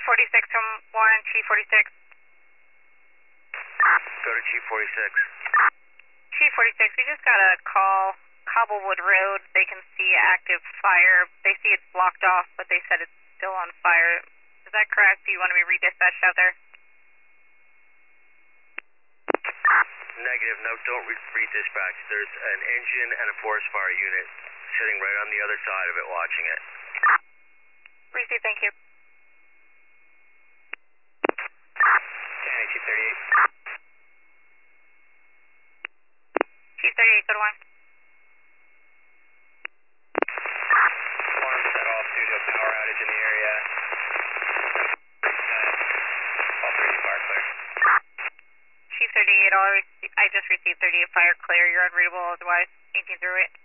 46 from Warren, Chief 46. Go to Chief 46. Chief 46, we just got a call, Cobblewood Road. They can see active fire. They see it's blocked off, but they said it's still on fire. Is that correct? Do you want to be redispatched out there? Negative. No, don't redispatch. There's an engine and a forest fire unit sitting right on the other side of it watching it. Receive, thank you. Danny, Chief 38. Chief 38, go to one. Alarm set off due to a power outage in the area. All 30 fire clear. Chief 38, I just received 38 fire clear. You're unreadable otherwise. 18 through it.